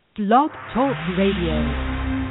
Blog Talk Radio.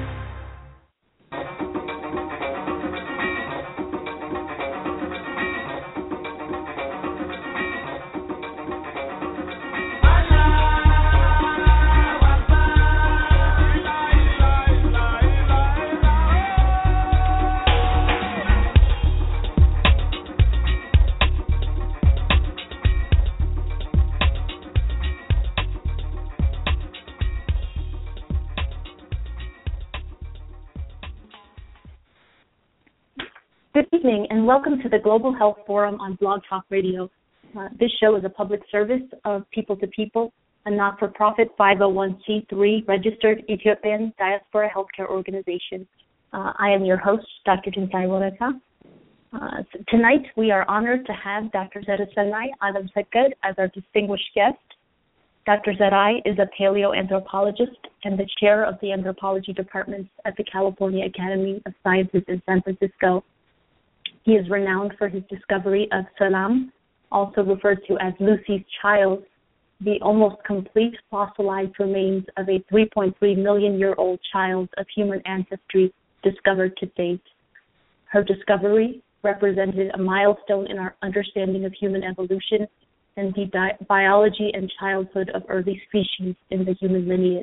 Good evening, and welcome to the Global Health Forum on Blog Talk Radio. This show is a public service of People to People, a not-for-profit 501c3 registered Ethiopian diaspora healthcare organization. I am your host, Dr. Jinsai Woleka. Tonight, we are honored to have Dr. Zerasenai Alamseged as our distinguished guest. Dr. Zerai is a paleoanthropologist and the chair of the anthropology departments at the California Academy of Sciences in San Francisco. He is renowned for his discovery of Selam, also referred to as Lucy's child, the almost complete fossilized remains of a 3.3 million-year-old child of human ancestry discovered to date. Her discovery represented a milestone in our understanding of human evolution and the biology and childhood of early species in the human lineage.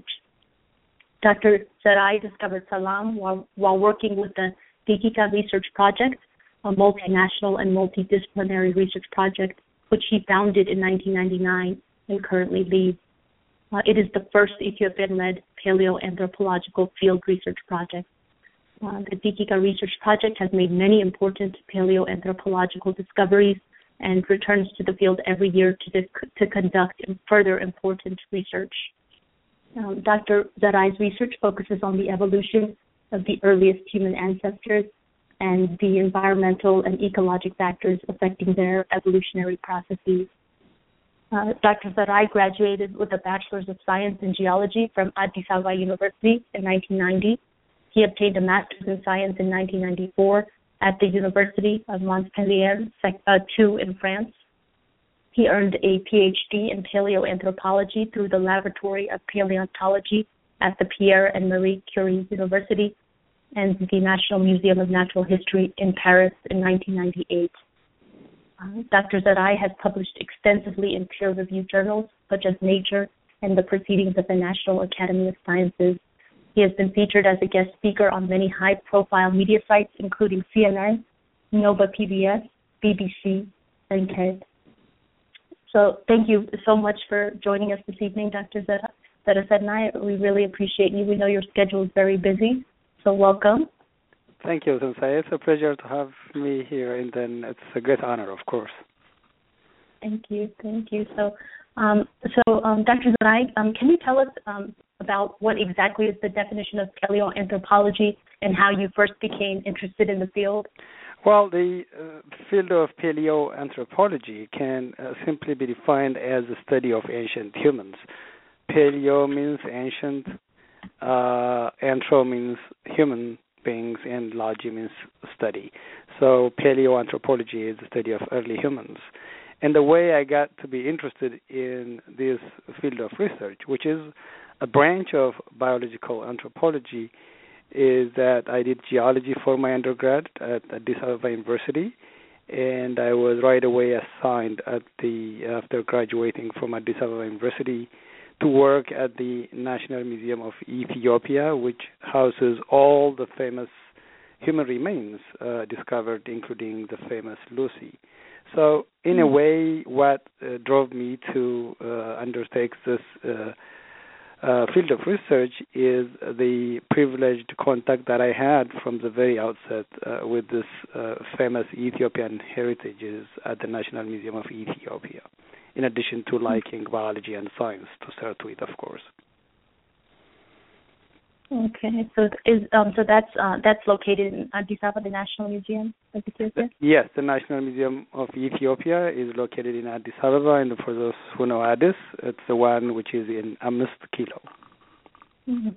Dr. Zerai discovered Selam while working with the Dikika Research Project, a multinational and multidisciplinary research project, which he founded in 1999 and currently leads. It is the first Ethiopian-led paleoanthropological field research project. The Dikika Research Project has made many important paleoanthropological discoveries and returns to the field every year to conduct further important research. Dr. Zerai's research focuses on the evolution of the earliest human ancestors and the environmental and ecologic factors affecting their evolutionary processes. Dr. Zerai graduated with a Bachelor's of Science in Geology from Addis Ababa University in 1990. He obtained a Master's in Science in 1994 at the University of Montpellier II in France. He earned a PhD in paleoanthropology through the Laboratory of Paleontology at the Pierre and Marie Curie University and the National Museum of Natural History in Paris in 1998. Dr. Zerai has published extensively in peer-reviewed journals such as Nature and the Proceedings of the National Academy of Sciences. He has been featured as a guest speaker on many high-profile media sites, including CNN, Nova PBS, BBC, and TED. So thank you so much for joining us this evening, Dr. Zerasenai. We really appreciate you. We know your schedule is very busy. So welcome. Thank you, Jinsai. It's a pleasure to have me here, and then it's a great honor, of course. Thank you. So, Dr. Zerai, can you tell us about what exactly is the definition of paleoanthropology and how you first became interested in the field? Well, the field of paleoanthropology can simply be defined as the study of ancient humans. Paleo means ancient. Anthro means human beings, and logy means study. So paleoanthropology is the study of early humans. And the way I got to be interested in this field of research, which is a branch of biological anthropology, is that I did geology for my undergrad at Addis Ababa University, and I was right away assigned after graduating from Addis Ababa University to work at the National Museum of Ethiopia, which houses all the famous human remains discovered, including the famous Lucy. So, in a way, what drove me to undertake this field of research is the privileged contact that I had from the very outset with this famous Ethiopian heritages at the National Museum of Ethiopia, in addition to liking biology and science to start with, of course. Okay, so that's located in Addis Ababa, the National Museum of Ethiopia? Yes, the National Museum of Ethiopia is located in Addis Ababa, and for those who know Addis, it's the one which is in Amist Kilo. Mm-hmm.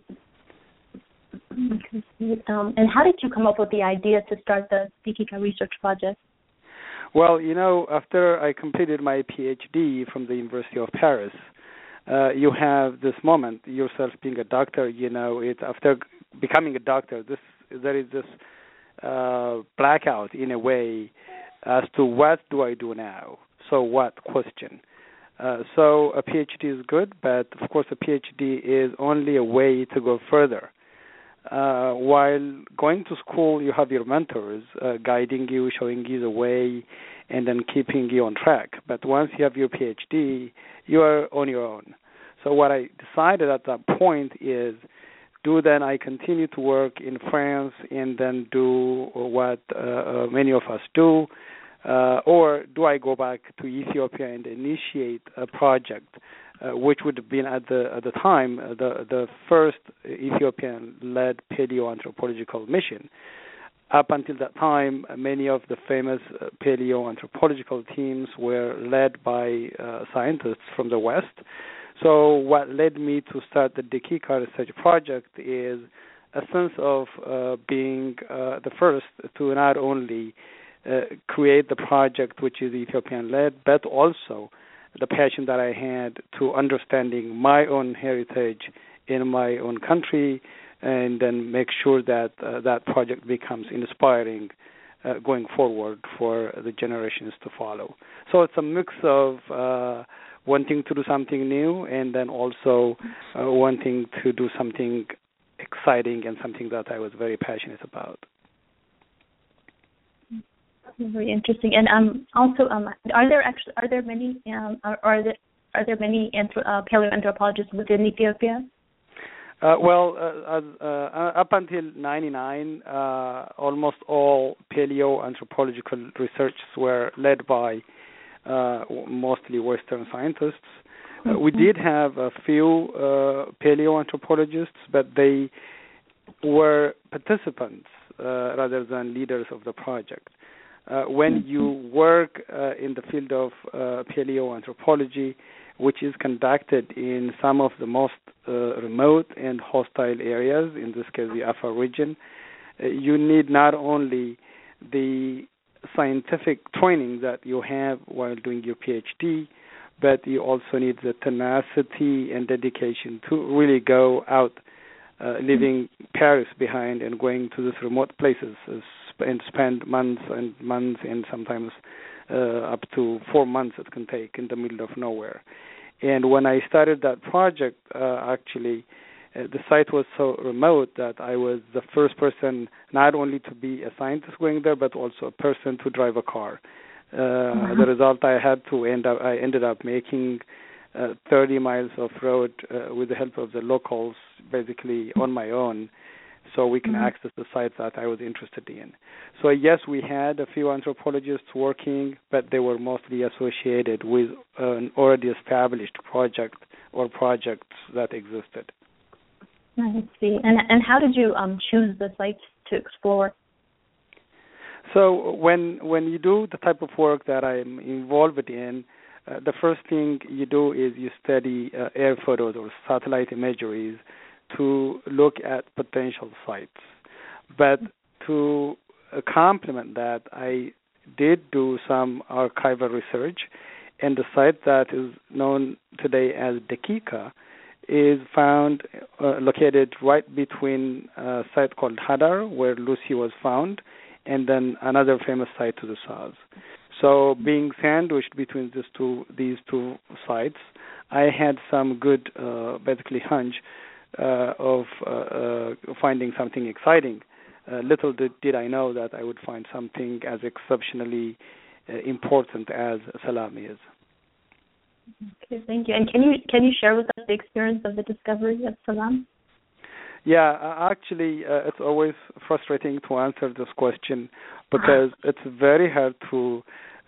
And how did you come up with the idea to start the Dikika Research Project? Well, after I completed my PhD from the University of Paris, you have this moment yourself being a doctor. It's after becoming a doctor, there is this blackout in a way as to what do I do now? So what question? So a PhD is good, but of course a PhD is only a way to go further. While going to school, you have your mentors guiding you, showing you the way, and then keeping you on track. But once you have your PhD, you are on your own. So what I decided at that point is, then I continue to work in France and then do what many of us do, or do I go back to Ethiopia and initiate a project, which would have been at the time the first Ethiopian-led paleoanthropological mission. Up until that time, many of the famous paleoanthropological teams were led by scientists from the West. So what led me to start the Dakika Research Project is a sense of being the first to not only create the project, which is Ethiopian-led, but also the passion that I had to understanding my own heritage in my own country, and then make sure that that project becomes inspiring going forward for the generations to follow. So it's a mix of wanting to do something new and then also wanting to do something exciting and something that I was very passionate about. Very interesting. And also, are there many paleoanthropologists within Ethiopia? Up until 1999, almost all paleoanthropological research were led by mostly Western scientists. We did have a few paleoanthropologists, but they were participants rather than leaders of the project. When you work in the field of paleoanthropology, which is conducted in some of the most remote and hostile areas, in this case the Afar region, you need not only the scientific training that you have while doing your PhD, but you also need the tenacity and dedication to really go out, leaving Paris behind and going to these remote places and spend months and months and sometimes up to 4 months it can take in the middle of nowhere. And when I started that project, actually, the site was so remote that I was the first person not only to be a scientist going there, but also a person to drive a car. The result, I ended up making 30 miles of road with the help of the locals, basically on my own, so we can access the sites that I was interested in. So yes, we had a few anthropologists working, but they were mostly associated with an already established project or projects that existed. I see. And how did you choose the sites to explore? So when you do the type of work that I'm involved in, the first thing you do is you study air photos or satellite imageries to look at potential sites. But to complement that, I did do some archival research, and the site that is known today as Dakika is found located right between a site called Hadar, where Lucy was found, and then another famous site to the south. So being sandwiched between these two sites, I had some good, basically hunch of finding something exciting. Little did I know that I would find something as exceptionally important as Salami is. Okay, thank you. And can you share with us the experience of the discovery of Salam? Yeah, actually, it's always frustrating to answer this question because it's very hard to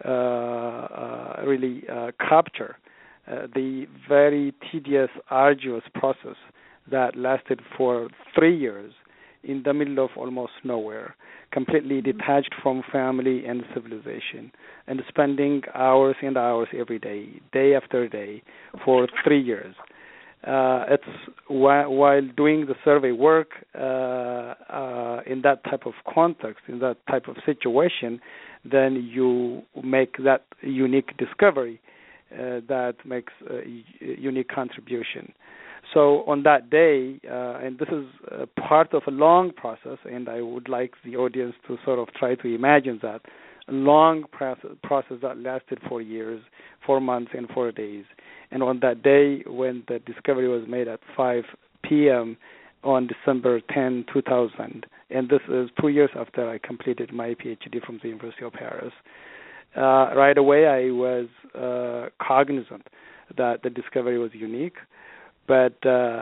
really capture the very tedious, arduous process that lasted for 3 years in the middle of almost nowhere, completely detached from family and civilization, and spending hours and hours every day, day after day, for 3 years. It's while doing the survey work in that type of context, in that type of situation, then you make that unique discovery. that makes a unique contribution. So on that day, and this is part of a long process, and I would like the audience to sort of try to imagine that, a long process that lasted 4 years, 4 months, and 4 days. And on that day, when the discovery was made at 5 p.m. on December 10, 2000, and this is 2 years after I completed my PhD from the University of Paris, right away I was cognizant that the discovery was unique, but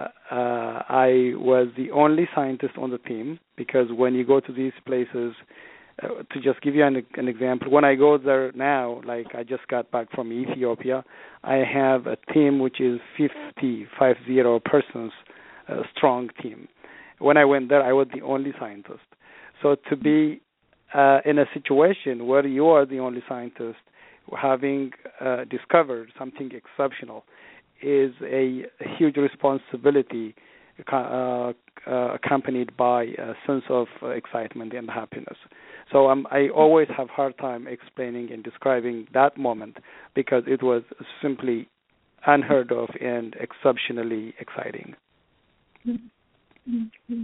I was the only scientist on the team, because when you go to these places, to just give you an example, when I go there now, like I just got back from Ethiopia, I have a team which is 50 persons strong team. When I went there, I was the only scientist. So to be in a situation where you are the only scientist, having discovered something exceptional, is a huge responsibility, accompanied by a sense of excitement and happiness. So I always have a hard time explaining and describing that moment, because it was simply unheard of and exceptionally exciting. Mm-hmm.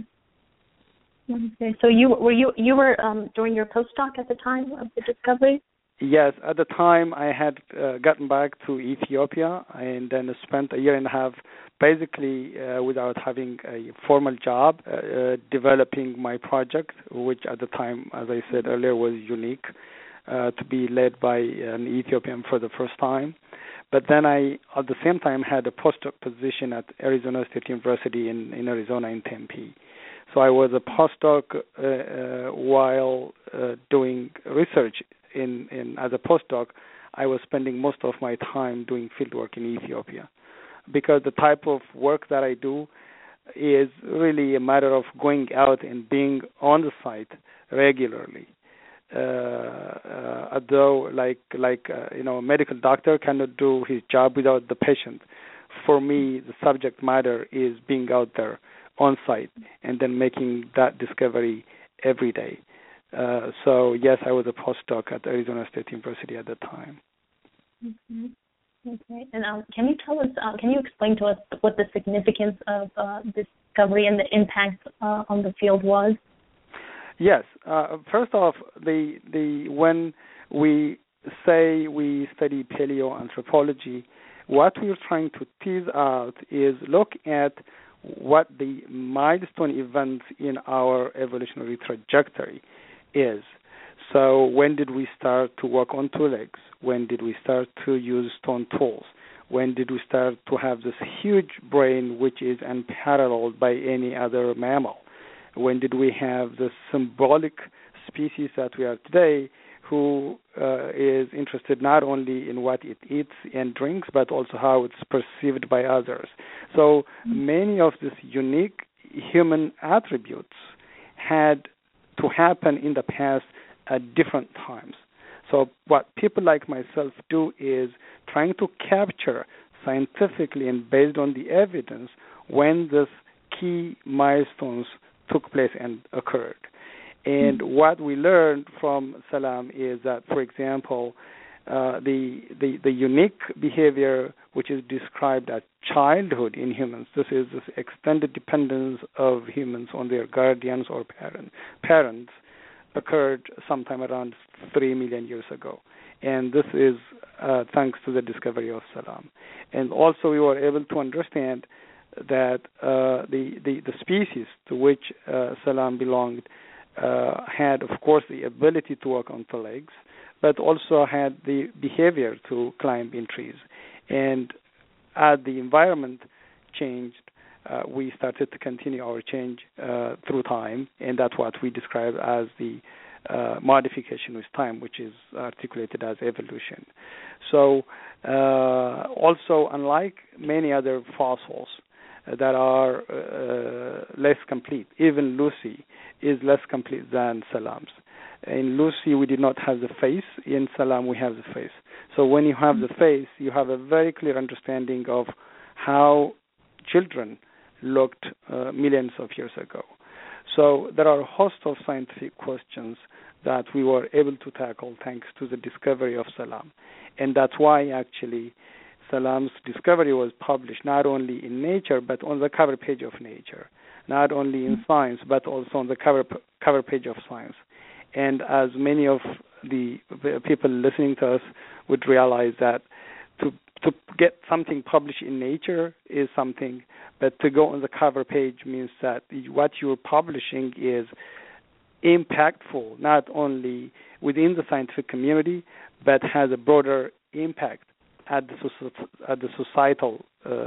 Okay. So you were during your postdoc at the time of the discovery? Yes, at the time I had gotten back to Ethiopia and then spent a year and a half basically without having a formal job developing my project, which at the time, as I said earlier, was unique to be led by an Ethiopian for the first time. But then I, at the same time, had a postdoc position at Arizona State University in Arizona in Tempe. So I was a postdoc while doing research. As a postdoc, I was spending most of my time doing fieldwork in Ethiopia, because the type of work that I do is really a matter of going out and being on the site regularly. Although, a medical doctor cannot do his job without the patient. For me, the subject matter is being out there on site and then making that discovery every day. So yes, I was a postdoc at Arizona State University at the time. Mm-hmm. Okay. And can you explain to us what the significance of this discovery and the impact on the field was? Yes. First off, when we say we study paleoanthropology, what we're trying to tease out is look at what the milestone events in our evolutionary trajectory is. So when did we start to walk on two legs? When did we start to use stone tools? When did we start to have this huge brain which is unparalleled by any other mammal? When did we have the symbolic species that we are today, who is interested not only in what it eats and drinks, but also how it's perceived by others? So many of these unique human attributes had to happen in the past at different times. So what people like myself do is trying to capture scientifically and based on the evidence when these key milestones took place and occurred. And what we learned from Salam is that, for example, the unique behavior which is described as childhood in humans, this is this extended dependence of humans on their guardians or parents, occurred sometime around 3 million years ago. And this is thanks to the discovery of Salam. And also we were able to understand that the species to which Salam belonged had, of course, the ability to walk on two legs, but also had the behavior to climb in trees. And as the environment changed, we started to continue our change through time, and that's what we describe as the modification with time, which is articulated as evolution. So also, unlike many other fossils that are less complete, even Lucy is less complete than Salam's. In Lucy, we did not have the face. In Salam, we have the face. So when you have the face, you have a very clear understanding of how children looked millions of years ago. So there are a host of scientific questions that we were able to tackle thanks to the discovery of Salam. And that's why actually Salam's discovery was published not only in Nature but on the cover page of Nature, not only in Science but also on the cover page of Science. And as many of the people listening to us would realize that to get something published in Nature is something, but to go on the cover page means that what you're publishing is impactful not only within the scientific community but has a broader impact at the societal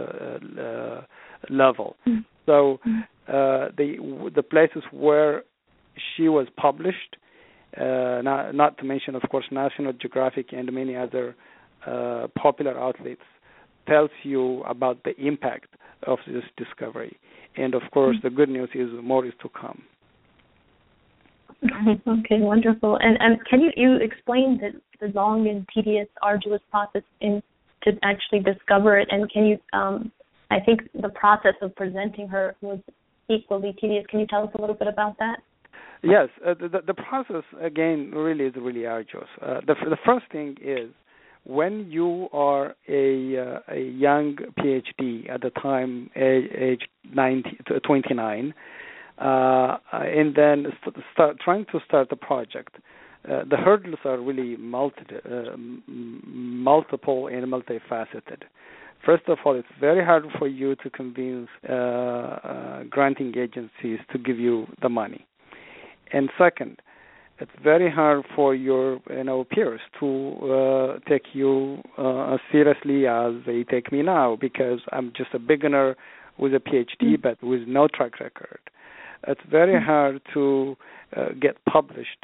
level. So the places where she was published, not to mention, of course, National Geographic and many other popular outlets, tells you about the impact of this discovery. And of course, the good news is more is to come. Okay, wonderful. And can you explain the long and tedious, arduous process to actually discover it? And can you, I think the process of presenting her was equally tedious. Can you tell us a little bit about that? Yes, the process, again, really is really arduous. The first thing is when you are a young PhD at the time, age 29, and then trying to start a project, the hurdles are really multiple and multifaceted. First of all, it's very hard for you to convince granting agencies to give you the money. And second, it's very hard for your peers to take you as seriously as they take me now, because I'm just a beginner with a PhD but with no track record. It's very hard to get published.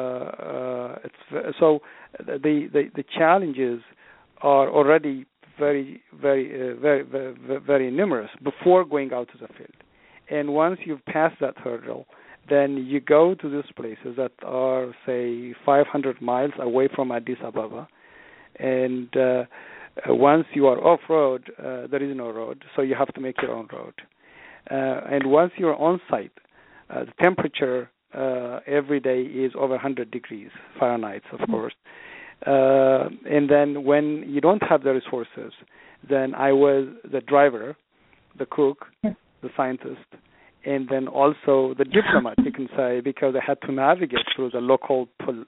So the challenges are already very, very, very, very, very numerous before going out to the field. And once you've passed that hurdle, then you go to these places that are, say, 500 miles away from Addis Ababa. And once you are off-road, there is no road, so you have to make your own road. And once you're on site, the temperature every day is over 100 degrees Fahrenheit, of course. And then when you don't have the resources, then I was the driver, the cook, the scientist, and then also the diplomat, you can say, because I had to navigate through the local,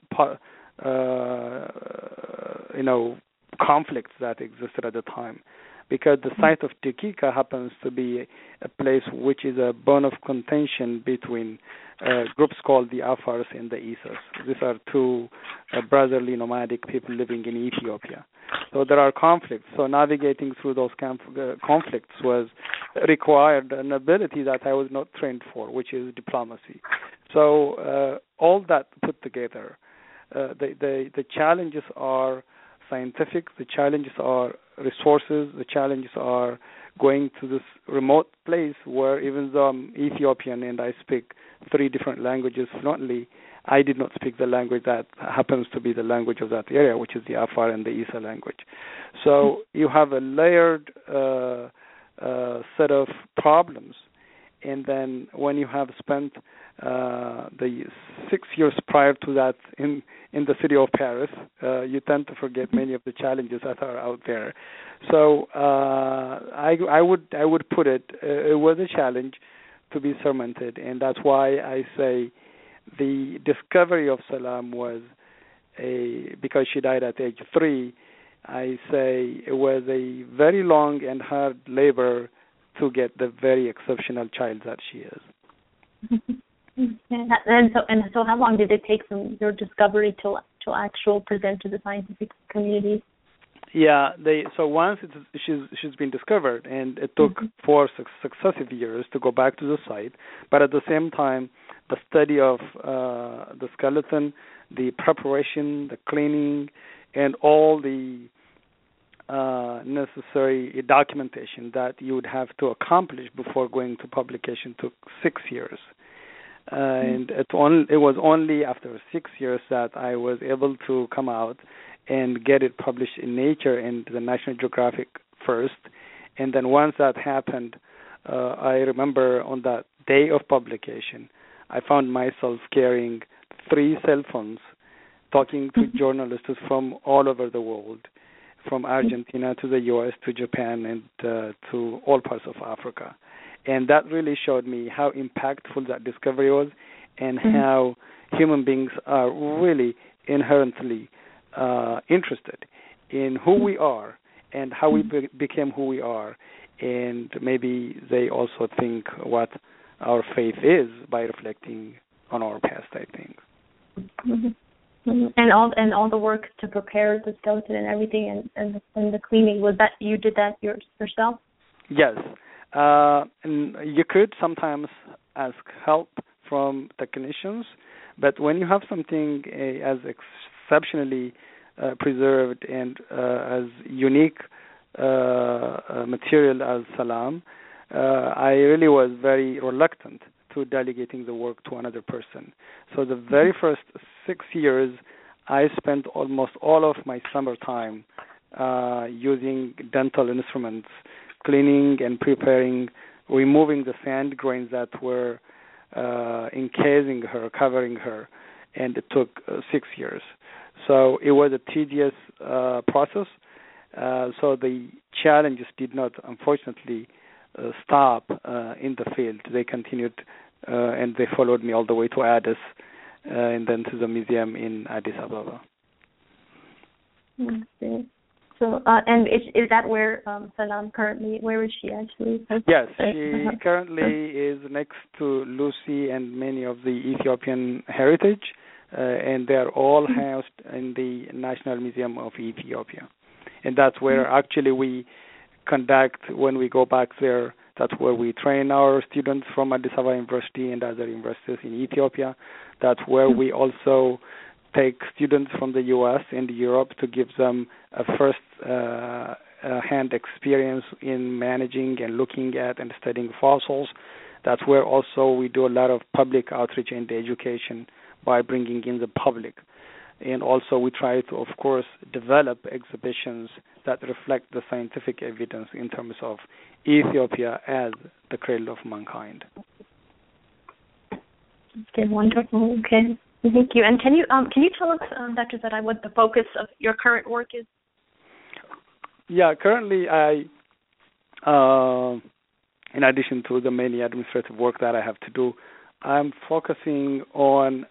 conflicts that existed at the time. Because the site of Tikika happens to be a place which is a bone of contention between groups called the Afars and the Isas. These are two brotherly nomadic people living in Ethiopia. So there are conflicts. So navigating through those conflicts was required an ability that I was not trained for, which is diplomacy. So all that put together, the challenges are scientific, the challenges are resources, the challenges are going to this remote place where even though I'm Ethiopian and I speak 3 different languages fluently, I did not speak the language that happens to be the language of that area, which is the Afar and the Isa language. So you have a layered set of problems. And then when you have spent the 6 years prior to that in the city of Paris, you tend to forget many of the challenges that are out there. So I would put it was a challenge to be surmounted, and that's why I say the discovery of Salam was because she died at age 3. I say it was a very long and hard labor to get the very exceptional child that she is. And so how long did it take from your discovery to actual present to the scientific community? Yeah, so once she's been discovered, and it took 4 successive years to go back to the site, but at the same time, the study of the skeleton, the preparation, the cleaning, and all the necessary documentation that you would have to accomplish before going to publication took 6 years. And it was only after 6 years that I was able to come out and get it published in Nature and the National Geographic first. And then once that happened, I remember on that day of publication, I found myself carrying 3 cell phones, talking to journalists from all over the world, from Argentina to the U.S. to Japan and to all parts of Africa. And that really showed me how impactful that discovery was and how human beings are really inherently interested in who we are and how we became who we are. And maybe they also think what our faith is by reflecting on our past, I think. And all the work to prepare the skeleton and everything and the cleaning, was that you did that yourself? Yes. And you could sometimes ask help from technicians, but when you have something as exceptionally preserved and as unique material as salam, I really was very reluctant to delegating the work to another person. So the very first 6 years, I spent almost all of my summer time using dental instruments, cleaning and preparing, removing the sand grains that were encasing her, covering her, and it took 6 years. So it was a tedious process. So the challenges did not, unfortunately, stop in the field. They continued, and they followed me all the way to Addis, and then to the museum in Addis Ababa. Okay. So, and is that where Salam currently? Where is she actually? Yes, she currently is next to Lucy and many of the Ethiopian heritage, and they are all housed in the National Museum of Ethiopia. And that's where actually we conduct, when we go back there, that's where we train our students from Addis Ababa University and other universities in Ethiopia. That's where we also take students from the U.S. and Europe to give them a first-hand experience in managing and looking at and studying fossils. That's where also we do a lot of public outreach and education by bringing in the public. And also we try to, of course, develop exhibitions that reflect the scientific evidence in terms of Ethiopia as the cradle of mankind. Okay, wonderful. Okay, thank you. And can you tell us, Dr. Zadai, what the focus of your current work is? Yeah, currently I, in addition to the many administrative work that I have to do, I'm focusing on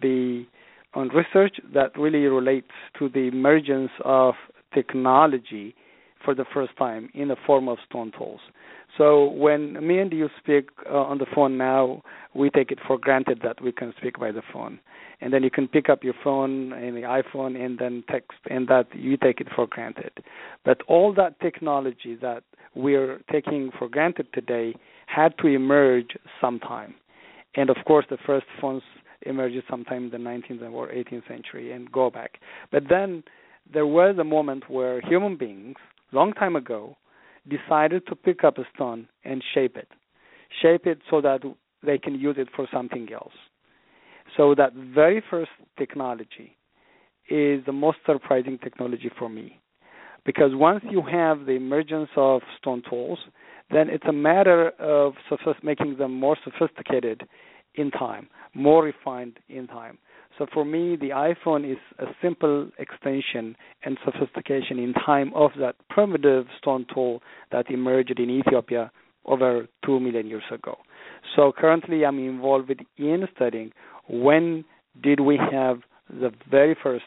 research that really relates to the emergence of technology for the first time in the form of stone tools. So when me and you speak on the phone now, we take it for granted that we can speak by the phone. And then you can pick up your phone and the iPhone and then text, and that you take it for granted. But all that technology that we're taking for granted today had to emerge sometime. And of course, the first phones emerged sometime in the 19th or 18th century and go back. But then there was a moment where human beings, long time ago, decided to pick up a stone and shape it so that they can use it for something else. So that very first technology is the most surprising technology for me, because once you have the emergence of stone tools, then it's a matter of making them more sophisticated in time, more refined in time. So for me, the iPhone is a simple extension and sophistication in time of that primitive stone tool that emerged in Ethiopia over 2 million years ago. So currently I'm involved in studying when did we have the very first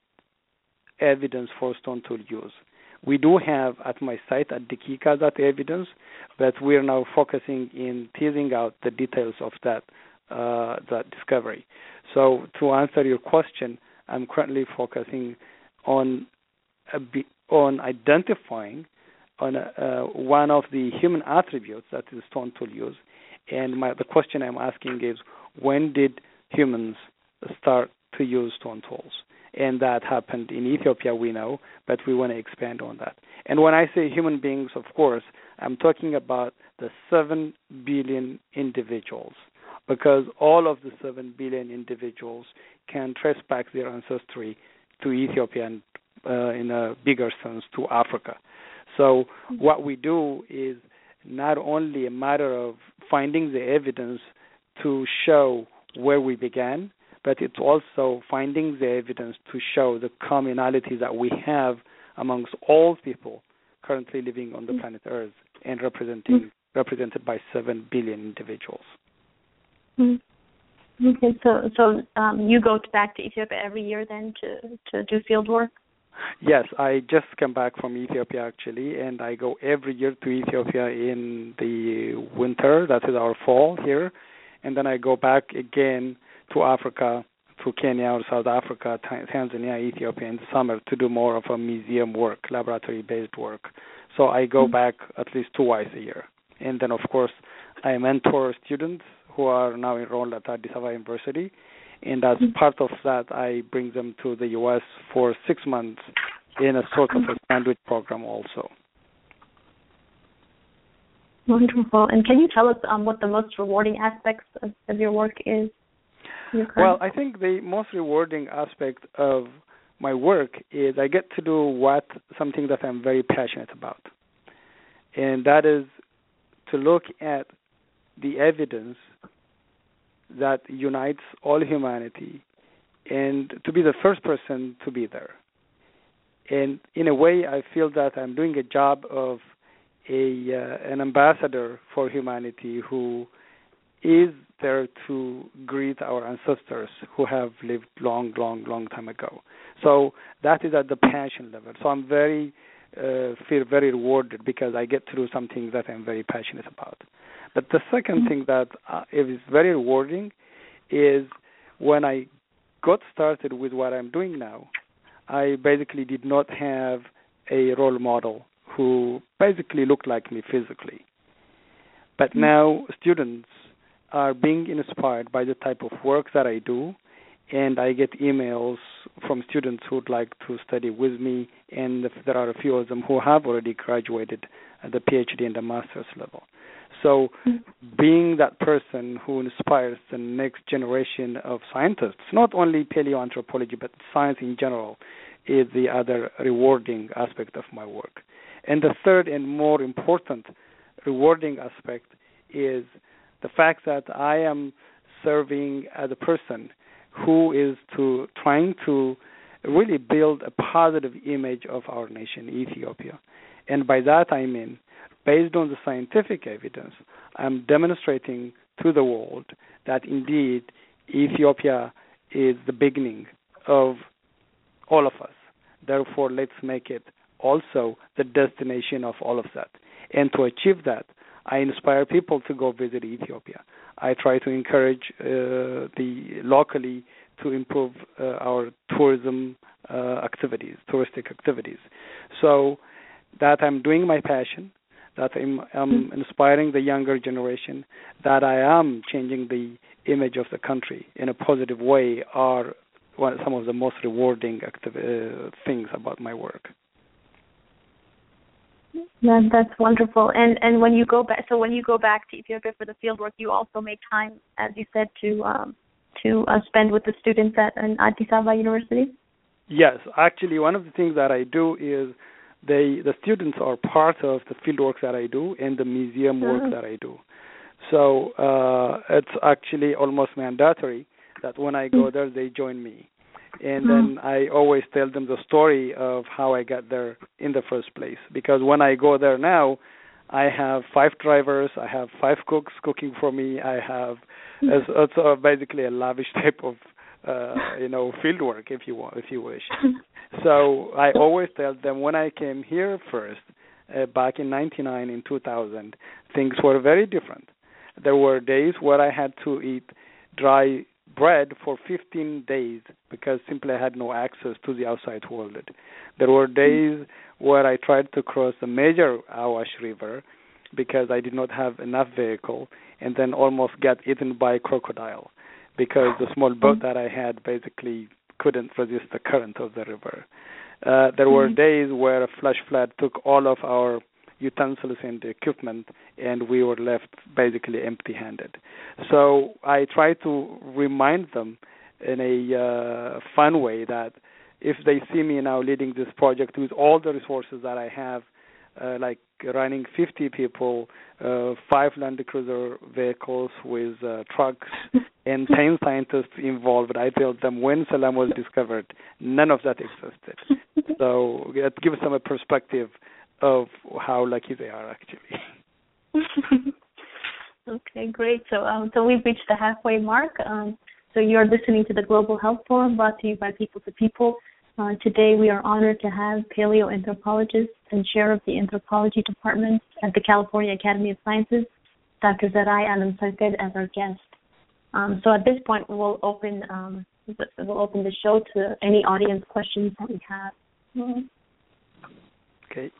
evidence for stone tool use. We do have at my site at Dikika that evidence, but we are now focusing in teasing out the details of that discovery. So to answer your question, I'm currently focusing on identifying on one of the human attributes that is stone tool use. And the question I'm asking is, when did humans start to use stone tools? And that happened in Ethiopia, we know, but we want to expand on that. And when I say human beings, of course, I'm talking about the 7 billion individuals, because all of the 7 billion individuals can trace back their ancestry to Ethiopia and in a bigger sense to Africa. So what we do is not only a matter of finding the evidence to show where we began, but it's also finding the evidence to show the commonalities that we have amongst all people currently living on the planet Earth and represented by 7 billion individuals. Okay, so you go back to Ethiopia every year then to do field work? Yes, I just come back from Ethiopia actually, and I go every year to Ethiopia in the winter, that is our fall here, and then I go back again to Africa, to Kenya or South Africa, Tanzania, Ethiopia in the summer to do more of a museum work, laboratory-based work. So I go back at least twice a year. And then, of course, I mentor students who are now enrolled at Addis Ababa University. And as part of that, I bring them to the U.S. for 6 months in a sort of a sandwich program also. Wonderful. And can you tell us what the most rewarding aspects of your work is? Well, I think the most rewarding aspect of my work is I get to do something that I'm very passionate about. And that is to look at the evidence that unites all humanity and to be the first person to be there. And in a way, I feel that I'm doing a job of an ambassador for humanity who is there to greet our ancestors who have lived long time ago. So that is at the passion level. So I'm feel very rewarded because I get to do something that I'm very passionate about. But the second thing that is very rewarding is when I got started with what I'm doing now, I basically did not have a role model who basically looked like me physically. But now students are being inspired by the type of work that I do, and I get emails from students who would like to study with me, and there are a few of them who have already graduated at the PhD and the master's level. So being that person who inspires the next generation of scientists, not only paleoanthropology, but science in general, is the other rewarding aspect of my work. And the third and more important rewarding aspect is the fact that I am serving as a person who is trying to really build a positive image of our nation, Ethiopia. And by that I mean, based on the scientific evidence, I'm demonstrating to the world that indeed Ethiopia is the beginning of all of us. Therefore, let's make it also the destination of all of that. And to achieve that, I inspire people to go visit Ethiopia. I try to encourage locally to improve our touristic activities. So that I'm doing my passion, that I'm inspiring the younger generation, that I am changing the image of the country in a positive way are some of the most rewarding things about my work. That's wonderful. And when you go back, to Ethiopia for the field work, you also make time, as you said, to spend with the students at Addis Ababa University? Yes, actually, one of the things that I do is the students are part of the field work that I do and the museum work that I do. So it's actually almost mandatory that when I go there, they join me. And then I always tell them the story of how I got there in the first place. Because when I go there now, I have 5 drivers, I have 5 cooks cooking for me, I have it's basically a lavish type of field work, if you wish. So I always tell them when I came here first, back in 1999, in 2000, things were very different. There were days where I had to eat dry bread for 15 days because simply I had no access to the outside world. There were days where I tried to cross the major Awash River because I did not have enough vehicle and then almost got eaten by a crocodile because the small boat that I had basically couldn't resist the current of the river. There were days where a flash flood took all of our utensils and equipment, and we were left basically empty-handed. So I try to remind them in a fun way that if they see me now leading this project with all the resources that I have, like running 50 people, 5 Land Cruiser vehicles with trucks, and 10 scientists involved. I tell them when Salam was discovered, none of that existed. So it gives them a perspective of how lucky they are, actually. Okay, great. So we've reached the halfway mark. So you're listening to the Global Health Forum, brought to you by People to People. Today we are honored to have paleoanthropologist and chair of the anthropology department at the California Academy of Sciences, Dr. Zarai Alamsarkad, as our guest. So at this point, we'll open the show to any audience questions that we have. Okay.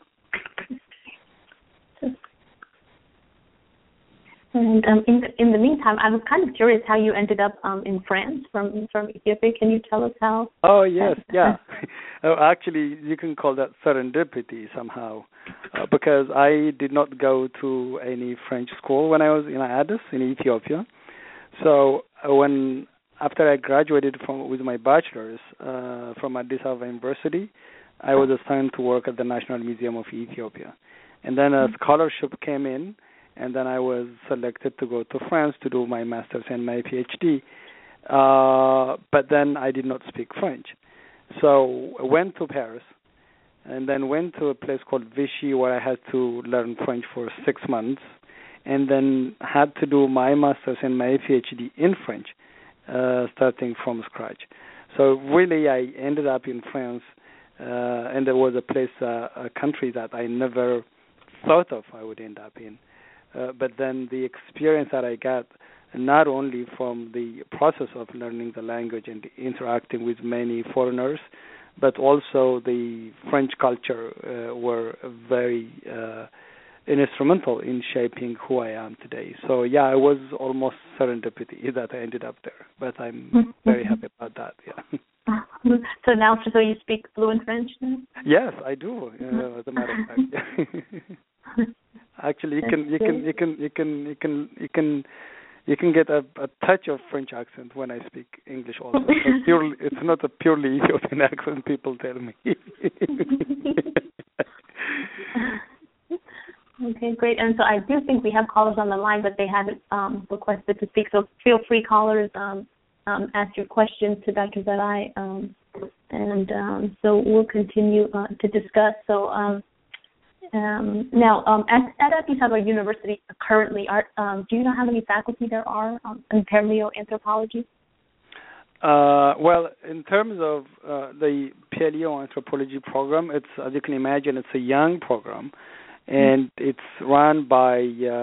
And in the meantime, I was kind of curious how you ended up in France from Ethiopia. Can you tell us how? Oh, yes, yeah. Actually, you can call that serendipity somehow, because I did not go to any French school when I was in Addis in Ethiopia. So after I graduated with my bachelor's from Addis Ababa University, I was assigned to work at the National Museum of Ethiopia. And then a scholarship came in, and then I was selected to go to France to do my master's and my PhD. But then I did not speak French. So I went to Paris, and then went to a place called Vichy where I had to learn French for 6 months, and then had to do my master's and my PhD in French, starting from scratch. So really I ended up in France, and there was a country that I never thought of I would end up in. But then the experience that I got, not only from the process of learning the language and interacting with many foreigners, but also the French culture were very instrumental in shaping who I am today. So yeah, it was almost serendipity that I ended up there, but I'm very happy about that. Yeah. So you speak fluent French now? Yes, I do. As a matter of fact. Yeah. Actually, you can get a touch of French accent when I speak English also. So it's not a purely Ethiopian accent, people tell me. Okay, great. And so I do think we have callers on the line, but they haven't requested to speak. So feel free, callers, ask your questions to Dr. Zarai, and so we'll continue to discuss. So now, at Addis Ababa University currently, do you know how many faculty there are in paleoanthropology? Well, in terms of the paleoanthropology program, it's, as you can imagine, it's a young program, and it's run by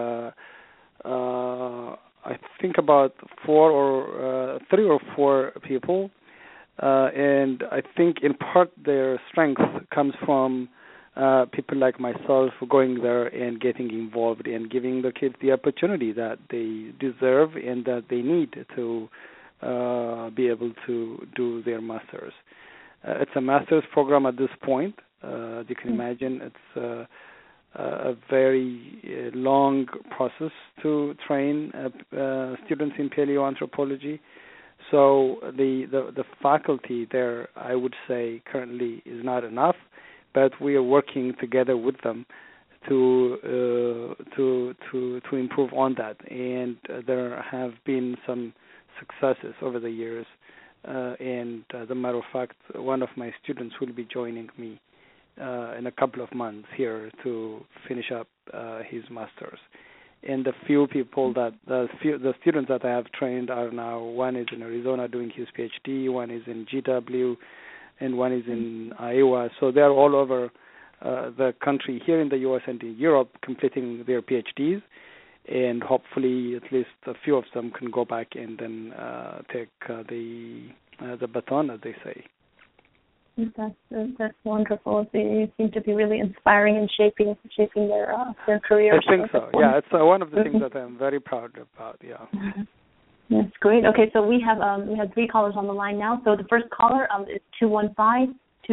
I think about 3 or 4 people, and I think in part their strength comes from people like myself going there and getting involved and giving the kids the opportunity that they deserve and that they need to be able to do their masters. It's a master's program at this point. As you can imagine, it's a very long process to train students in paleoanthropology. So the faculty there, I would say, currently is not enough, but we are working together with them to improve on that. And there have been some successes over the years. And as a matter of fact, one of my students will be joining me in a couple of months here to finish up his master's. And the few people the students that I have trained are now, one is in Arizona doing his PhD, one is in GW, and one is in Iowa. So they're all over the country here in the U.S. and in Europe completing their PhDs, and hopefully at least a few of them can go back and then take the baton, as they say. That's wonderful. You seem to be really inspiring and shaping their careers. I think so. Yeah, it's one of the things that I'm very proud about. Yeah. That's great. Okay, so we have 3 callers on the line now. So the first caller is 215-266.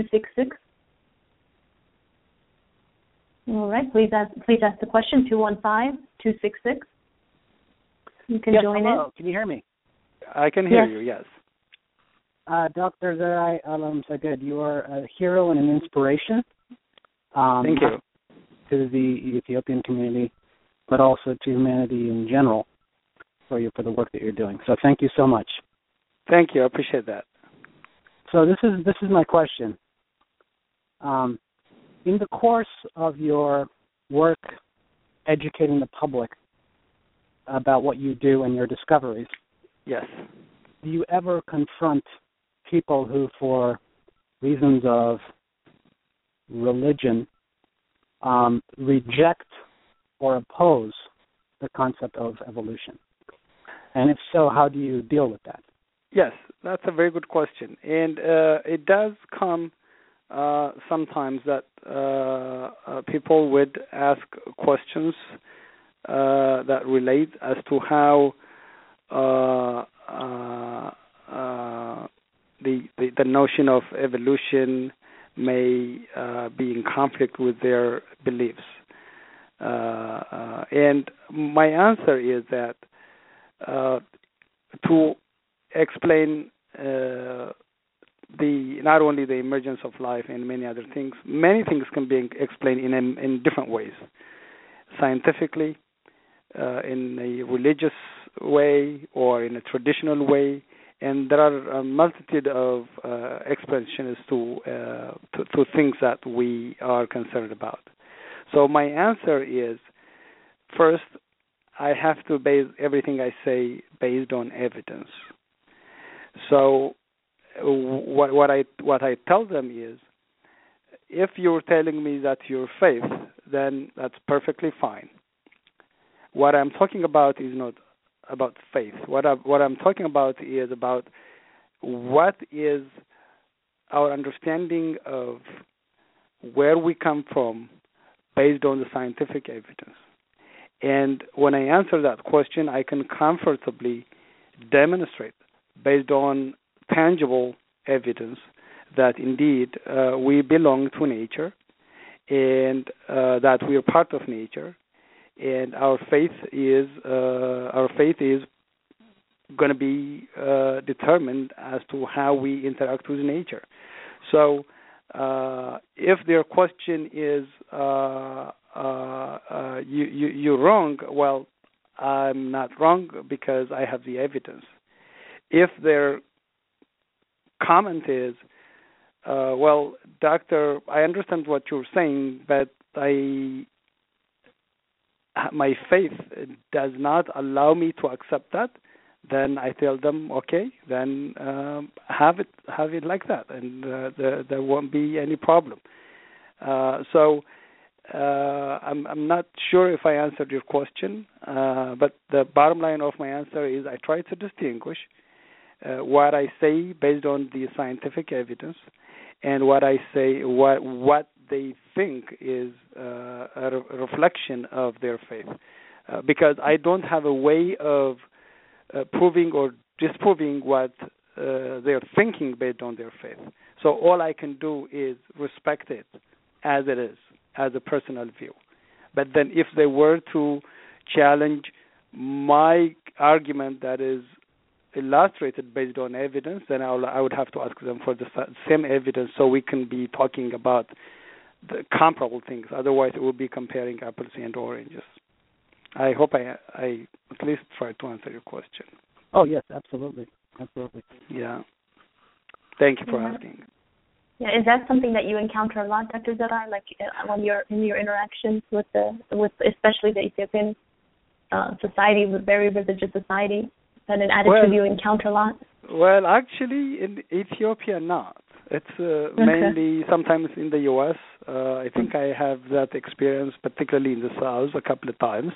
All right, please ask the question. 215-266. You can join hello. in. Can you hear me? I can hear you. Yes. Dr. Zarai Alamsarkad, you are a hero and an inspiration. Thank you. to the Ethiopian community, but also to humanity in general for the work that you're doing. So thank you so much. Thank you. I appreciate that. So this is my question. In the course of your work educating the public about what you do and your discoveries, yes, do you ever confront people who, for reasons of religion, reject or oppose the concept of evolution? And if so, how do you deal with that? Yes, that's a very good question. And it does come sometimes that people would ask questions that relate as to how the notion of evolution may be in conflict with their beliefs. And my answer is that to explain not only the emergence of life and many other things, many things can be explained in different ways, scientifically, in a religious way, or in a traditional way, and there are a multitude of explanations to things that we are concerned about. So my answer is, first, I have to base everything I say based on evidence. So what I tell them is, if you're telling me that you're faith, then that's perfectly fine. What I'm talking about is not about faith. What I'm talking about is about what is our understanding of where we come from based on the scientific evidence. And when I answer that question, I can comfortably demonstrate, based on tangible evidence, that indeed we belong to nature, and that we are part of nature, and our faith is going to be determined as to how we interact with nature. So, if their question is you're wrong, well, I'm not wrong because I have the evidence. If their comment is, well, doctor, I understand what you're saying, but my faith does not allow me to accept that, then I tell them, okay, then have it like that, and there won't be any problem. So I'm not sure if I answered your question, but the bottom line of my answer is I try to distinguish what I say based on the scientific evidence, and what I say, what they think is a reflection of their faith, because I don't have a way of proving or disproving what they're thinking based on their faith. So all I can do is respect it as it is, as a personal view. But then if they were to challenge my argument that is illustrated based on evidence, then I would have to ask them for the same evidence so we can be talking about the comparable things. Otherwise, it would be comparing apples and oranges. I hope I at least tried to answer your question. Oh, yes, absolutely. Absolutely. Yeah. Thank you for asking. Yeah, is that something that you encounter a lot, Dr. Zarai, like when you're in your interactions with especially the Ethiopian society, the very religious society? Is that an attitude you encounter a lot? Well, actually, in Ethiopia, not. It's mainly sometimes in the U.S. I think I have that experience, particularly in the South, a couple of times.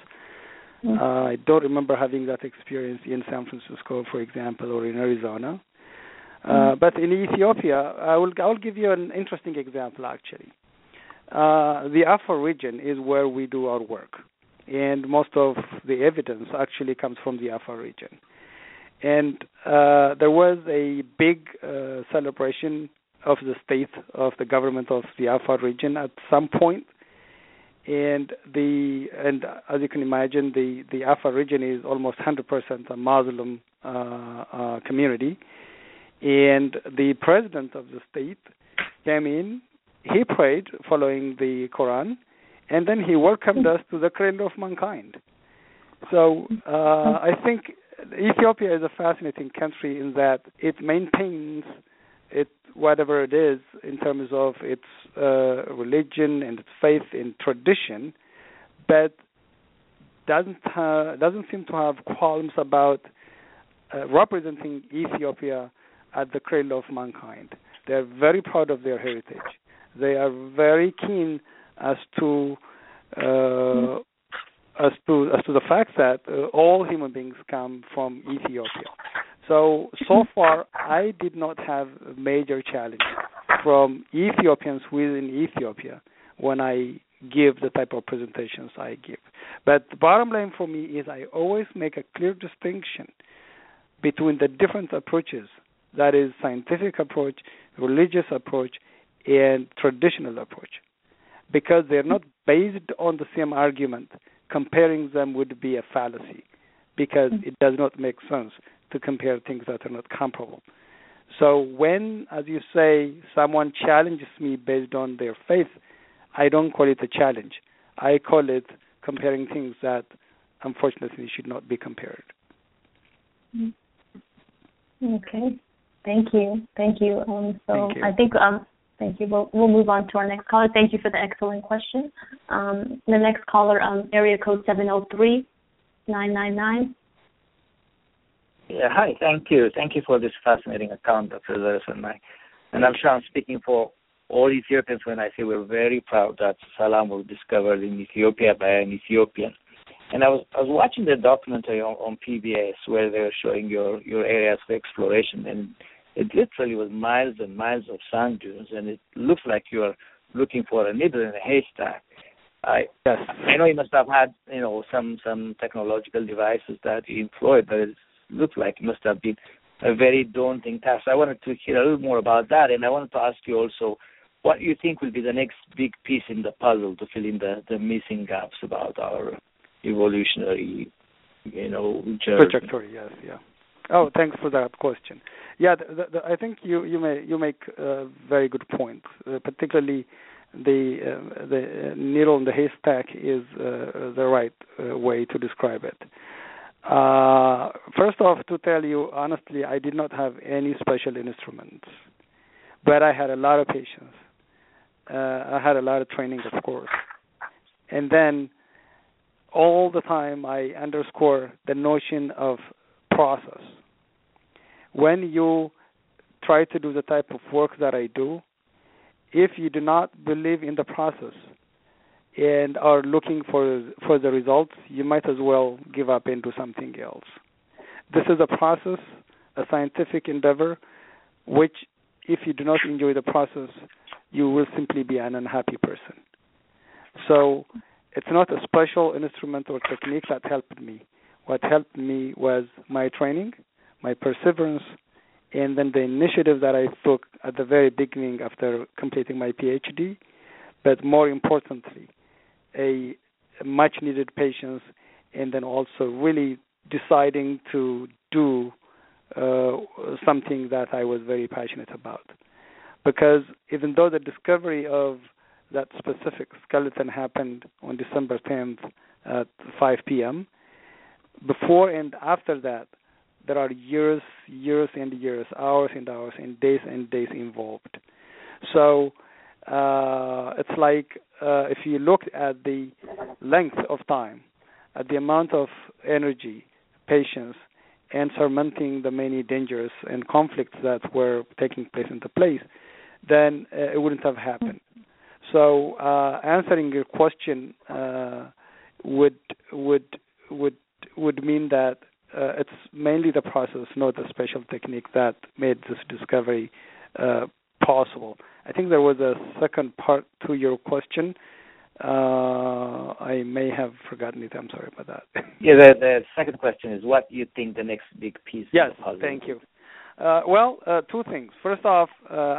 I don't remember having that experience in San Francisco, for example, or in Arizona. But in Ethiopia, I'll give you an interesting example, actually. The Afar region is where we do our work, and most of the evidence actually comes from the Afar region. And there was a big celebration of the state, of the government of the Afar region at some point. And as you can imagine, the Afar region is almost 100% a Muslim community. And the president of the state came in, he prayed following the Quran, and then he welcomed us to the cradle of mankind. So I think Ethiopia is a fascinating country in that it maintains whatever it is in terms of its religion and its faith and tradition, but doesn't seem to have qualms about representing Ethiopia at the cradle of mankind. They are very proud of their heritage. They are very keen as to the fact that all human beings come from Ethiopia. So far, I did not have a major challenge from Ethiopians within Ethiopia when I give the type of presentations I give. But the bottom line for me is I always make a clear distinction between the different approaches, that is scientific approach, religious approach, and traditional approach, because they're not based on the same argument. Comparing them would be a fallacy, because it does not make sense to compare things that are not comparable. So when, as you say, someone challenges me based on their faith, I don't call it a challenge. I call it comparing things that, unfortunately, should not be compared. Okay. Thank you. Thank you. I think thank you. We'll move on to our next caller. Thank you for the excellent question. The next caller, area code 703-999. Yeah, hi. Thank you. Thank you for this fascinating account, Dr. Zarifan. And I'm sure I'm speaking for all Ethiopians when I say we're very proud that Salam was discovered in Ethiopia by an Ethiopian. And I was watching the documentary on PBS where they were showing your areas of exploration, and it literally was miles and miles of sand dunes, and it looks like you're looking for a needle in a haystack. I know you must have had some technological devices that you employed, but it looks like it must have been a very daunting task. I wanted to hear a little more about that, and I wanted to ask you also what you think will be the next big piece in the puzzle to fill in the missing gaps about our evolutionary, journey. Trajectory. Yes, yeah. Oh, thanks for that question. Yeah, I think you make a very good point. Particularly, the needle in the haystack is the right way to describe it. First off, to tell you honestly, I did not have any special instruments, but I had a lot of patience. I had a lot of training, of course, and then all the time I underscore the notion of process. When you try to do the type of work that I do, if you do not believe in the process and are looking for the results, you might as well give up and do something else. This is a process, a scientific endeavor, which if you do not enjoy the process, you will simply be an unhappy person. So it's not a special instrument or technique that helped me. What helped me was my training, my perseverance, and then the initiative that I took at the very beginning after completing my PhD, but more importantly, a much-needed patience, and then also really deciding to do something that I was very passionate about. Because even though the discovery of that specific skeleton happened on December 10th at 5 p.m., before and after that, there are years and years, hours and hours, and days involved. So it's like if you looked at the length of time, at the amount of energy, patience, and surmounting the many dangers and conflicts that were taking place into place, then it wouldn't have happened. So answering your question would mean that it's mainly the process, not the special technique, that made this discovery possible. I think there was a second part to your question. I may have forgotten it. I'm sorry about that. Yeah, the second question is what you think the next big piece yes, of the puzzle. Thank you. Well, two things. First off,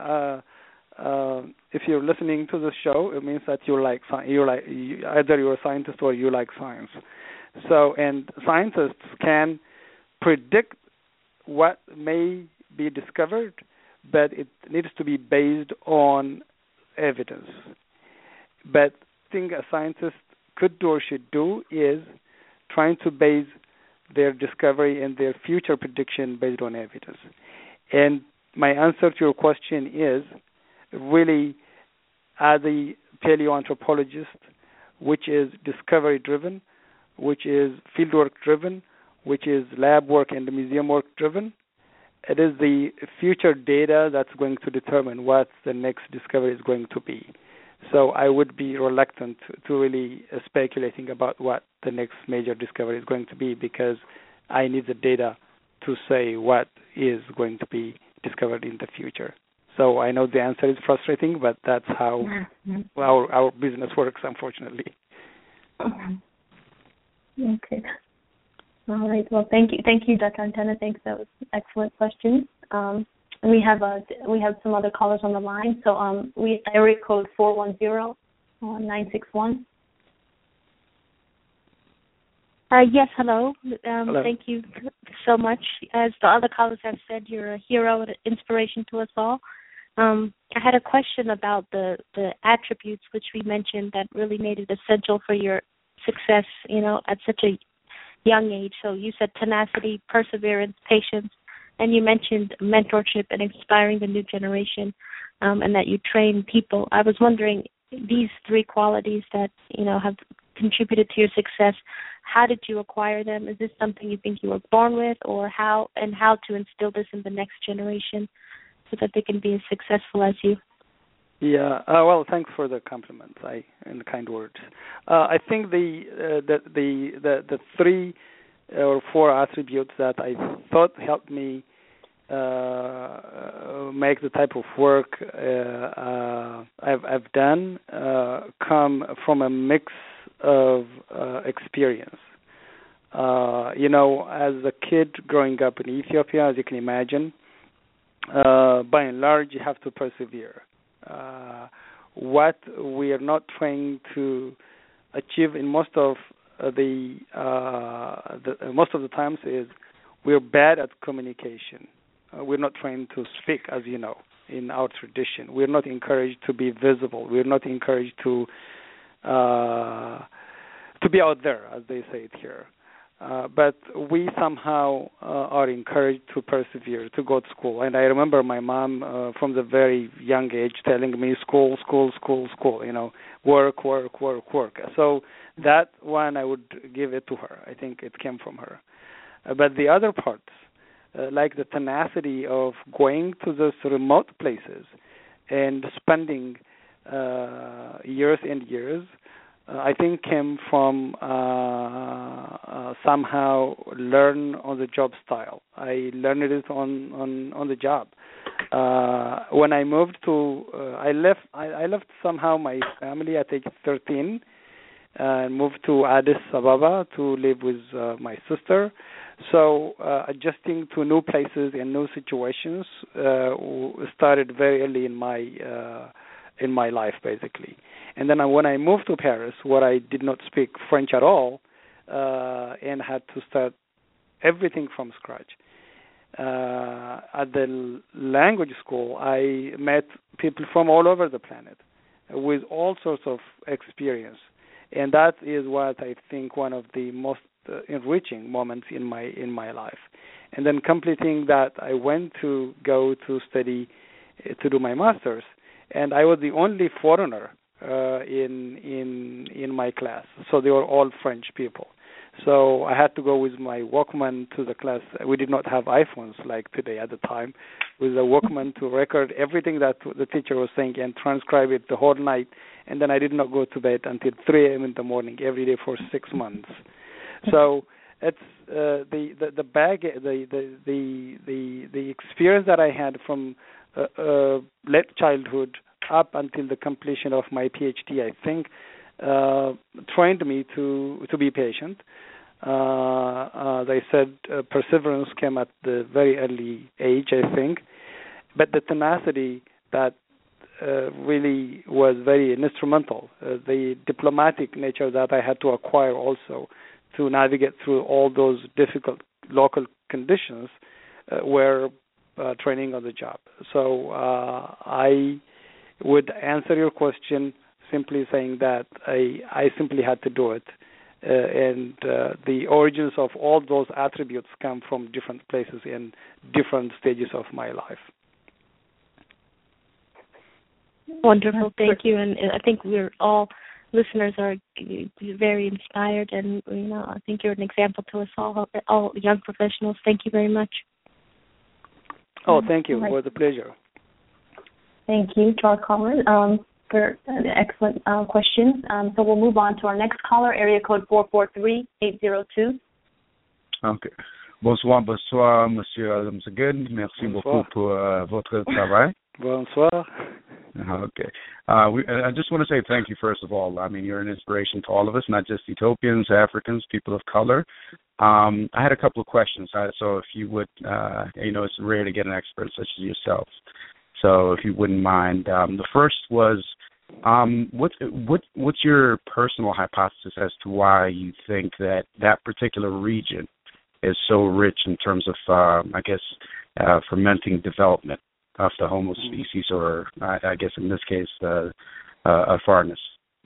if you're listening to this show, it means that either you're a scientist or you like science. So, and scientists can predict what may be discovered, but it needs to be based on evidence. But thing a scientist could do or should do is trying to base their discovery and their future prediction based on evidence. And my answer to your question is really, as a paleoanthropologist, which is discovery-driven, which is fieldwork-driven, which is lab work and museum work-driven, it is the future data that's going to determine what the next discovery is going to be. So I would be reluctant to really speculating about what the next major discovery is going to be, because I need the data to say what is going to be discovered in the future. So I know the answer is frustrating, but that's how our business works, unfortunately. Okay. All right. Well, thank you, Dr. Antenna. Thanks. That was an excellent question. We have some other callers on the line. So we area code 410-961. Yes, hello. Hello. Thank you so much. As the other callers have said, you're a hero and an inspiration to us all. I had a question about the attributes which we mentioned that really made it essential for your success, at such a young age. So you said tenacity, perseverance, patience, and you mentioned mentorship and inspiring the new generation, and that you train people. I was wondering, these three qualities that, have contributed to your success, how did you acquire them? Is this something you think you were born with, or how to instill this in the next generation so that they can be as successful as you? Yeah. Well, thanks for the compliments and the kind words. I think the three or four attributes that I thought helped me make the type of work I've done come from a mix of experience. As a kid growing up in Ethiopia, as you can imagine, by and large, you have to persevere. What we are not trying to achieve in most of the times is we're bad at communication. We're not trying to speak, as you know, in our tradition. We're not encouraged to be visible. We're not encouraged to be out there, as they say it here. But we somehow are encouraged to persevere, to go to school. And I remember my mom from the very young age telling me, school, work. So that one, I would give it to her. I think it came from her. But the other parts, like the tenacity of going to those remote places and spending years and years, I think came from somehow learn on the job style. I learned it on the job. When I moved to, I left somehow my family at age 13 and moved to Addis Ababa to live with my sister. So adjusting to new places and new situations started very early in my life, basically. And then when I moved to Paris, where I did not speak French at all, and had to start everything from scratch. At the language school, I met people from all over the planet with all sorts of experience. And that is what I think one of the most enriching moments in my life. And then completing that, I went to go to study to do my master's, and I was the only foreigner in my class. So they were all French people. So I had to go with my Walkman to the class. We did not have iPhones like today at the time, with a Walkman to record everything that the teacher was saying and transcribe it the whole night. And then I did not go to bed until 3 a.m. in the morning every day for 6 months. So it's the experience that I had from late childhood up until the completion of my PhD, I think, trained me to be patient. As I said, perseverance came at the very early age, I think, but the tenacity that really was very instrumental, the diplomatic nature that I had to acquire also to navigate through all those difficult local conditions were training on the job. So I would answer your question simply saying that I simply had to do it. And the origins of all those attributes come from different places in different stages of my life. Wonderful, thank you. And I think we're all listeners are very inspired, and I think you're an example to us all young professionals. Thank you very much. Oh, thank you. It was a pleasure. Thank you to our caller for an excellent question. So we'll move on to our next caller, area code 443-802. OK. Bonsoir, Monsieur Alamzagud. Merci beaucoup pour votre travail. Bonsoir. Okay. I just want to say thank you, first of all. I mean, you're an inspiration to all of us, not just Ethiopians, Africans, people of color. I had a couple of questions. So if you would, it's rare to get an expert such as yourself. So if you wouldn't mind, the first was, what's your personal hypothesis as to why you think that particular region is so rich in terms of, fermenting development of the Homo species, or I guess in this case, Afarenus.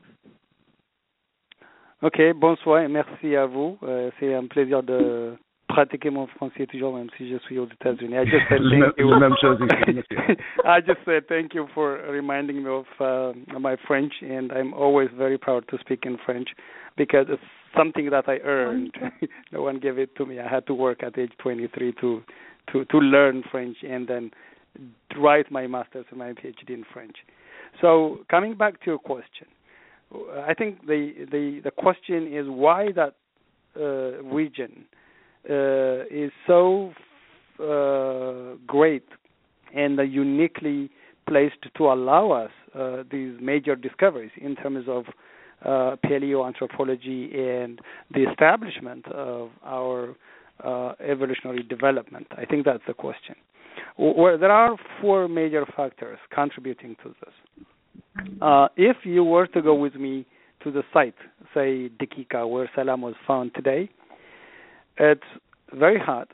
Ok, bonsoir et merci à vous. C'est un plaisir de pratiquer mon français toujours, même si je suis aux États-Unis. I just said thank you. I just said thank you for reminding me of my French, and I'm always very proud to speak in French because it's something that I earned. No one gave it to me. I had to work at age 23 to learn French and then write my master's and my PhD in French. So coming back to your question, I think the question is why that region is so great and uniquely placed to allow us these major discoveries in terms of paleoanthropology and the establishment of our evolutionary development. I think that's the question. Well, there are four major factors contributing to this. If you were to go with me to the site, say Dikika, where Salam was found today, it's very hot.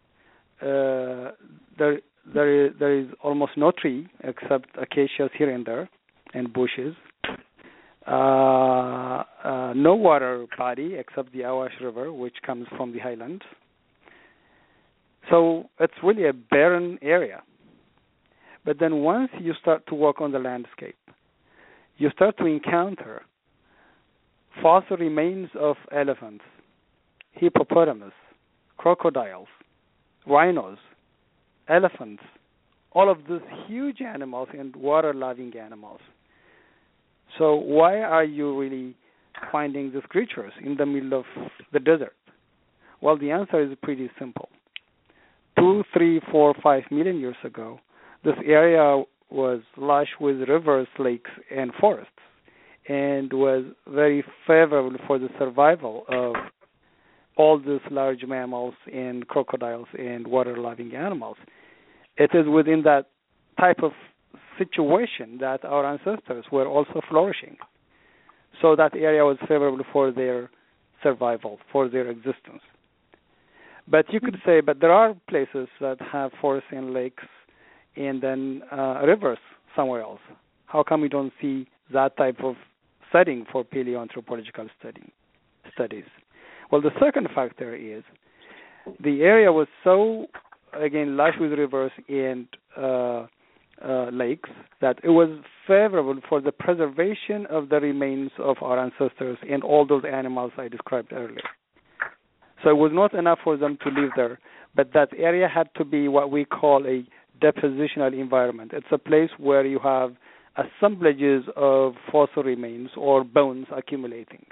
There is almost no tree except acacias here and there and bushes. No water body except the Awash River, which comes from the highlands. So it's really a barren area. But then once you start to walk on the landscape, you start to encounter fossil remains of elephants, hippopotamus, crocodiles, rhinos, elephants, all of these huge animals and water-loving animals. So why are you really finding these creatures in the middle of the desert? Well, the answer is pretty simple. 2, 3, 4, 5 million years ago, this area was lush with rivers, lakes, and forests, and was very favorable for the survival of all these large mammals and crocodiles and water-loving animals. It is within that type of situation that our ancestors were also flourishing. So that area was favorable for their survival, for their existence. But you could say, but there are places that have forests and lakes and then rivers somewhere else. How come we don't see that type of setting for paleoanthropological studies? Well, the second factor is the area was so, again, lush with rivers and lakes that it was favorable for the preservation of the remains of our ancestors and all those animals I described earlier. So it was not enough for them to live there, but that area had to be what we call a depositional environment. It's a place where you have assemblages of fossil remains or bones accumulating.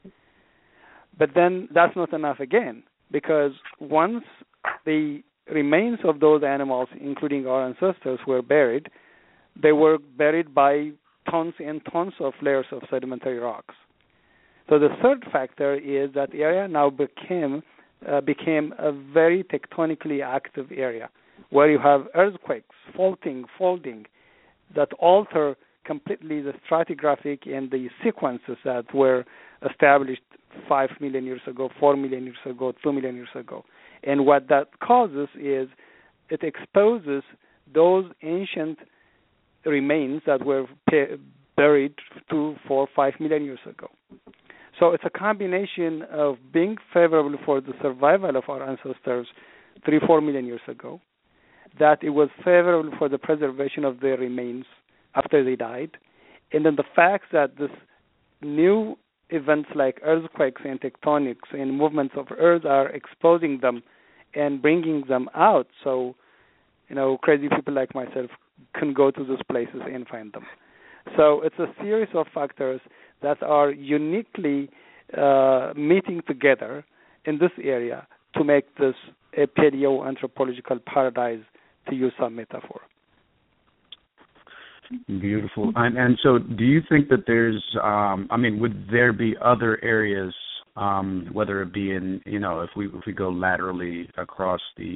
But then that's not enough again, because once the remains of those animals, including our ancestors, were buried, they were buried by tons and tons of layers of sedimentary rocks. So the third factor is that the area now became a very tectonically active area, where you have earthquakes, faulting, folding, that alter completely the stratigraphic and the sequences that were established 5 million years ago, 4 million years ago, 2 million years ago. And what that causes is it exposes those ancient remains that were buried 2, 4, 5 million years ago. So it's a combination of being favorable for the survival of our ancestors 3, 4 million years ago, that it was favorable for the preservation of their remains after they died, and then the fact that this new events like earthquakes and tectonics and movements of Earth are exposing them and bringing them out. So, crazy people like myself can go to those places and find them. So it's a series of factors that are uniquely meeting together in this area to make this a paleoanthropological paradise, to use some metaphor. Beautiful. And so do you think that there's, would there be other areas, whether it be in, if we go laterally across the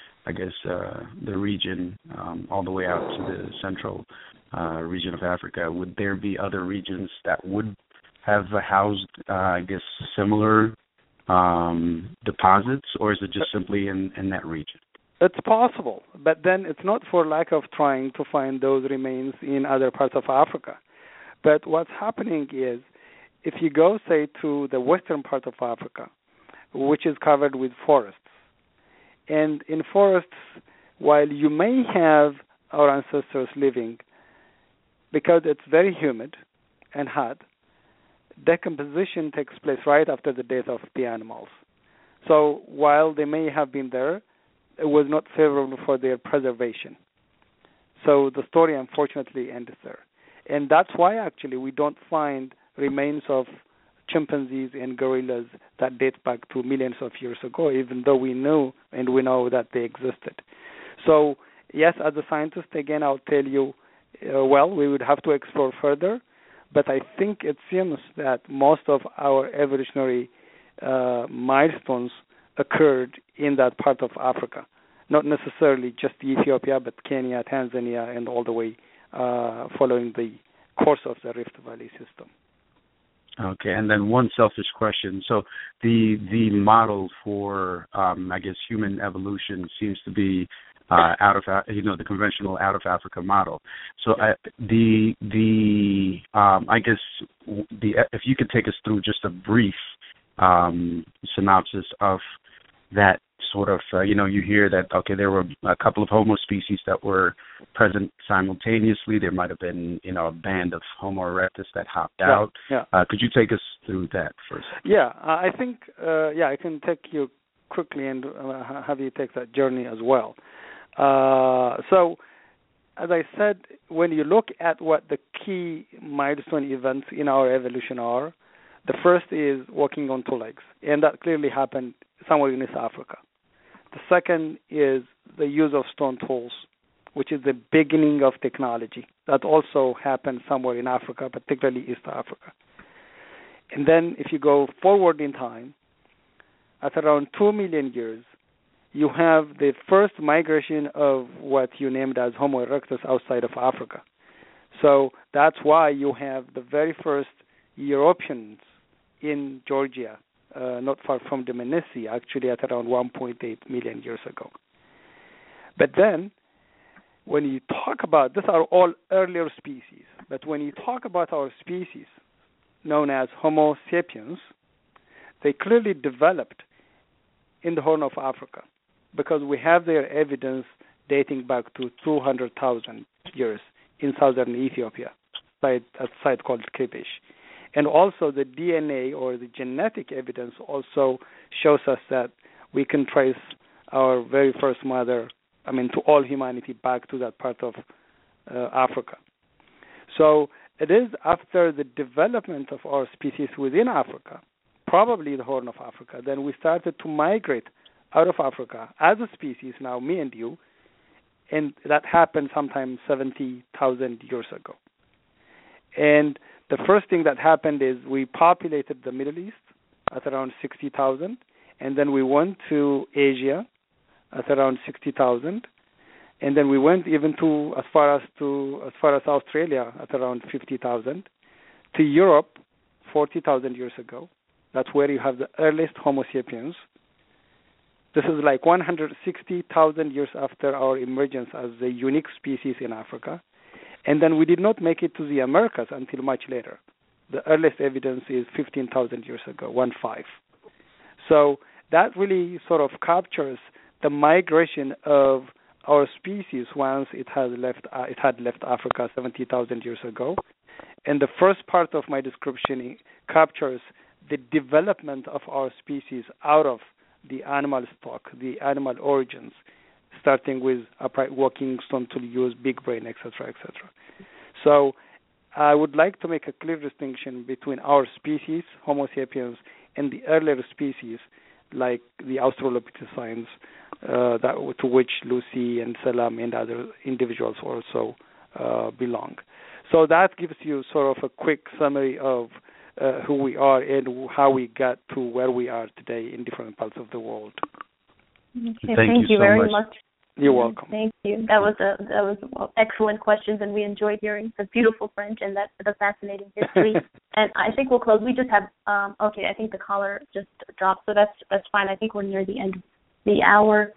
region, all the way out to the central region of Africa, would there be other regions that would have housed, similar deposits, or is it just simply in that region? It's possible, but then it's not for lack of trying to find those remains in other parts of Africa. But what's happening is, if you go, say, to the western part of Africa, which is covered with forests, and in forests, while you may have our ancestors living, because it's very humid and hot, decomposition takes place right after the death of the animals. So while they may have been there, it was not favorable for their preservation. So the story, unfortunately, ends there. And that's why, actually, we don't find remains of chimpanzees and gorillas that date back to millions of years ago, even though we know that they existed. So, yes, as a scientist, again, I'll tell you, we would have to explore further, but I think it seems that most of our evolutionary milestones occurred in that part of Africa, not necessarily just Ethiopia, but Kenya, Tanzania, and all the way following the course of the Rift Valley system. Okay, and then one selfish question. So the model for, human evolution seems to be the conventional out of Africa model. So if you could take us through just a brief synopsis of that sort of, you hear that, there were a couple of Homo species that were present simultaneously. There might have been, a band of Homo erectus that hopped out. Yeah. Could you take us through that first? Yeah, I think, I can take you quickly and have you take that journey as well. So, as I said, when you look at what the key milestone events in our evolution are, the first is walking on two legs, and that clearly happened somewhere in East Africa. The second is the use of stone tools, which is the beginning of technology. That also happened somewhere in Africa, particularly East Africa. And then if you go forward in time, at around 2 million years, you have the first migration of what you named as Homo erectus outside of Africa. So that's why you have the very first Europeans in Georgia, not far from the Dmanisi, actually at around 1.8 million years ago. But then, when you talk about, these are all earlier species, but when you talk about our species, known as Homo sapiens, they clearly developed in the Horn of Africa, because we have their evidence dating back to 200,000 years in southern Ethiopia, at a site called Kebesh. And also the DNA or the genetic evidence also shows us that we can trace our very first mother, to all humanity back to that part of Africa. So it is after the development of our species within Africa, probably the Horn of Africa, then we started to migrate out of Africa as a species, now me and you, and that happened sometime 70,000 years ago. And the first thing that happened is we populated the Middle East at around 60,000, and then we went to Asia at around 60,000, and then we went even to as far as Australia at around 50,000, to Europe 40,000 years ago. That's where you have the earliest Homo sapiens. This is like 160,000 years after our emergence as a unique species in Africa. And then we did not make it to the Americas until much later. The earliest evidence is 15,000 years ago, 1.5. So that really sort of captures the migration of our species once it had left Africa 70,000 years ago. And the first part of my description captures the development of our species out of the animal stock, the animal origins, starting with upright walking, stone tool use, big brain, etc., etc. So I would like to make a clear distinction between our species, Homo sapiens, and the earlier species, like the Australopithecines, to which Lucy and Salam and other individuals also belong. So that gives you sort of a quick summary of who we are and how we got to where we are today in different parts of the world. Okay, thank you so very much. You're welcome. Thank you. That was excellent questions, and we enjoyed hearing the beautiful French and the fascinating history. And I think we'll close. We just have okay. I think the caller just dropped, so that's fine. I think we're near the end of the hour.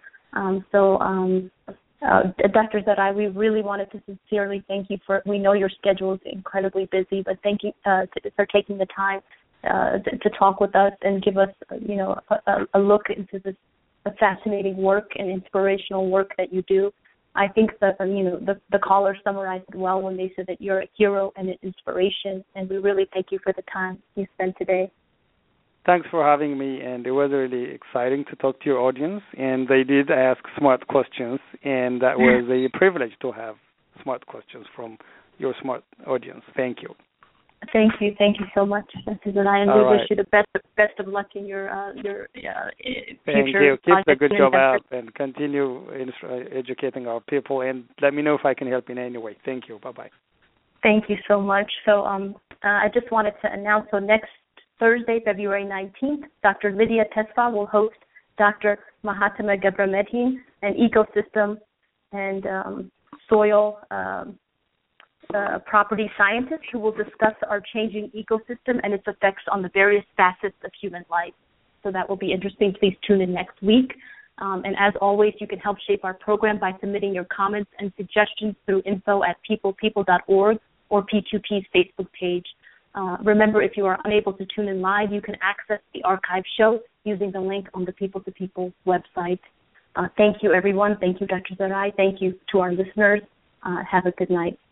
Dr. Zarai, we really wanted to sincerely thank you we know your schedule is incredibly busy, but thank you for taking the time to talk with us and give us, a look into this fascinating work and inspirational work that you do. I think that, the caller summarized it well when they said that you're a hero and an inspiration, and we really thank you for the time you spent today. Thanks for having me, and it was really exciting to talk to your audience, and they did ask smart questions, and that was a privilege to have smart questions from your smart audience. Thank you. Thank you so much, Dr. Zarai, and we wish you the best of luck in your future. Thank you. Keep the good job up and continue educating our people, and let me know if I can help in any way. Thank you. Bye-bye. Thank you so much. So I just wanted to announce, next Thursday, February 19th, Dr. Lydia Tesfa will host Dr. Mahatma Gebremedhin, an ecosystem and soil property scientist, who will discuss our changing ecosystem and its effects on the various facets of human life. So that will be interesting. Please tune in next week. And as always, you can help shape our program by submitting your comments and suggestions through info@peoplepeople.org or P2P's Facebook page. Remember, if you are unable to tune in live, you can access the archive show using the link on the People to People website. Thank you, everyone. Thank you, Dr. Zarai. Thank you to our listeners. Have a good night.